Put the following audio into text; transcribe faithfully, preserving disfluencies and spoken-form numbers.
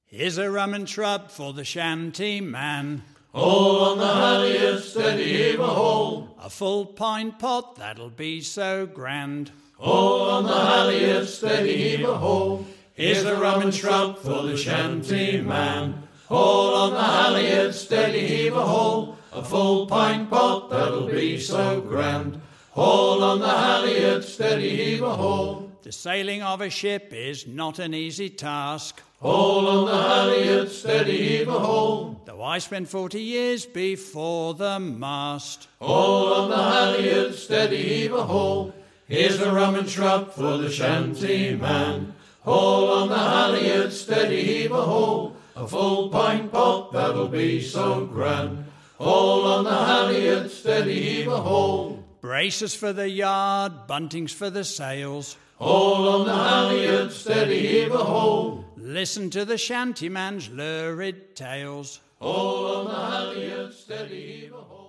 Here's a rum and trub for the shanty man. All on the halyard, steady heave a hole. A full pint pot, that'll be so grand. All on the halyard, steady heave a hole. Here's a rum and trub for the shanty man. All on the halyard, steady heave a hole. A full pint pot, that'll be so grand. All on the halyard, steady heave a hole. The sailing of a ship is not an easy task. All on the halyard, steady heave a hole. Though I spent forty years before the mast. All on the halyard, steady heave a hole. Here's a rum and trub for the shanty man. All on the halyard, steady heave a hole. A full pint pot, that'll be so grand. All on the halyard, steady heave a hole. Braces for the yard, buntings for the sails. All on the halyard, steady heave a hole. Listen to the shantyman's lurid tales. All on the halyard, steady heave a hole.